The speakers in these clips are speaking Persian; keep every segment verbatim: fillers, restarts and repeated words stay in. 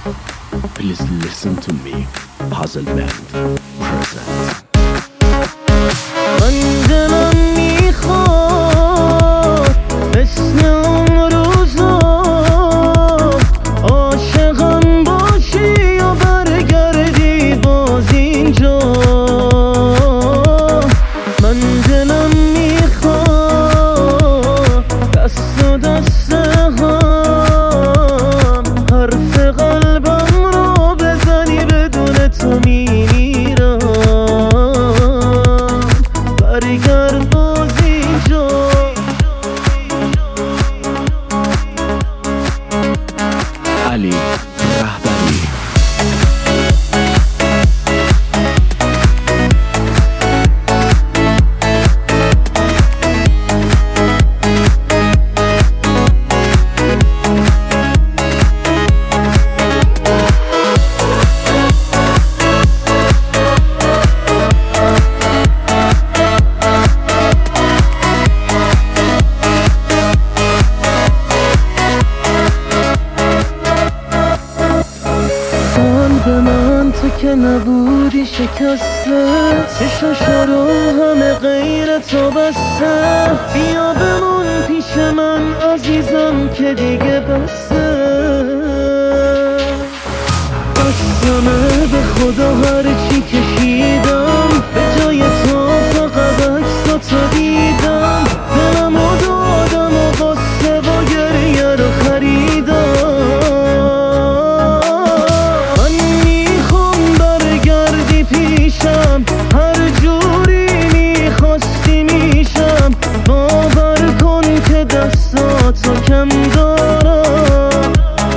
Please listen to me. Puzzle Band present. من دلم میخواد مثل اون روزا عاشقم باشی یا برگردی باز اینجا. من دلم میخواد دست و دست هم حرف قلبم رو بزنی بدون تو میمیرم. برگرد باز اینجا. علی رهبری. به من تو که نبودی شکسته، چشاش رو همه غیر تو بسته. بیا بمون پیش من عزیزم که دیگه بسته. قسمه به خدا هرچی کشیدم به جای تو فقط عکساتو دیدم. دلم رو دادم و قصه و گریه رو خریدم. هر جوری میخواستی میشم. باور کن که دستاتو کم دارم.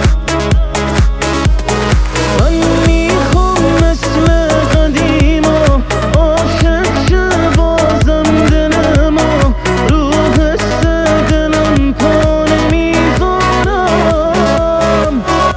من میخوام مثل قدیما عاشق شه بازم دل ما. رو حس دلم پا نمیذارم.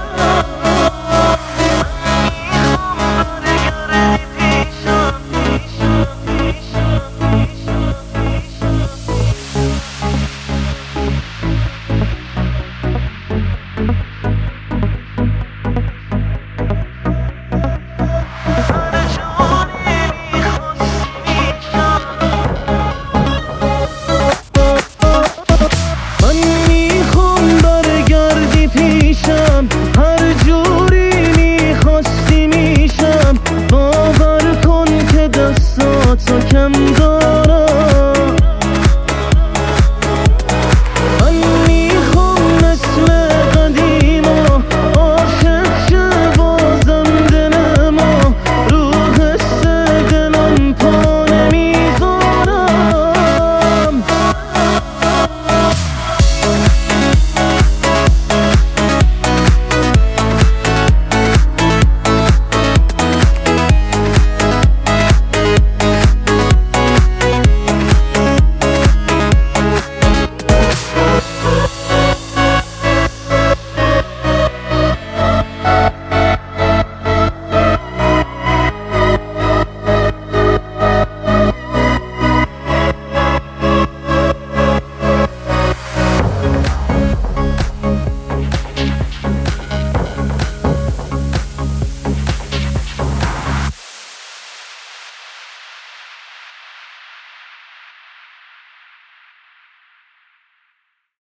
هر جوری میخواستی میشم. باور کن که دستاتو کم